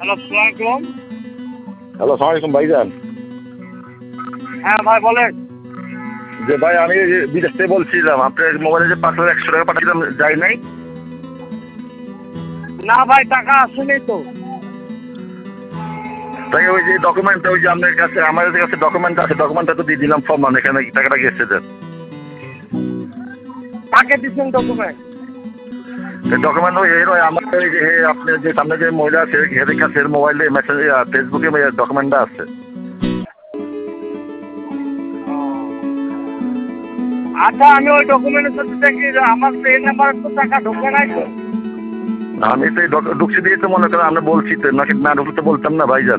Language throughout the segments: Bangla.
হ্যালো, আসসালামু আলাইকুম। হ্যালো, সালাম আলাইকুম ভাইজান। হ্যাঁ ভাই বলেন। যে ভাই আমি এই যে বিদেশ থেকে বলছিলাম, আপনার মোবাইলে যে ৫,১০০ টাকা পাঠিয়েছিলাম যায় নাই? না ভাই, টাকা আসেনি তো। তাই ওই যে ডকুমেন্টটা, ওই যে আপনার কাছে আমাদের কাছে ডকুমেন্ট আছে, ডকুমেন্টটা তো দিয়ে দিলাম ফর্ম, এখানে টাকাটা গেছে দেন। কাকে দিচ্ছেন ডকুমেন্ট? ডকুমেন্ট ওই ওই আমার ওই যে আপনার যে সামনে যে মহিলা আছে এদের কাছে মোবাইলে মেসেজ ফেসবুকে ডকুমেন্টটা আছে। আচ্ছা, আমি ওই ডকুমেন্টের সাথে দেখি যে আমার তো এই নাম্বারে তো টাকা ঢোকে নাই তো। আমি তো এই ঢুকছি দিয়ে তো মনে করেন আমরা বলছি তো, নাকি না ঢুকলে তো বলতাম না ভাইজান।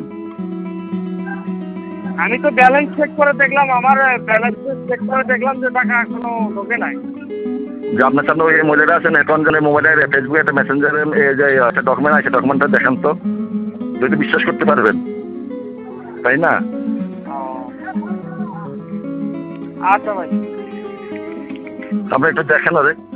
আমি তো ব্যালেন্স চেক করে দেখলাম, আমার ব্যালেন্স চেক করে দেখলাম যে টাকা এখনো ঢোকে নাই। যে আপনার সামনে ওই মহিলাটা আছে না, এখন যেন মোবাইলের ফেসবুকে একটা মেসেঞ্জারে যে একটা ডকুমেন্ট আছে, ডকুমেন্টটা দেখান তো, যদি বিশ্বাস করতে পারবেন, তাই না? আচ্ছা ভাই। আপনি একটু দেখেন আরে।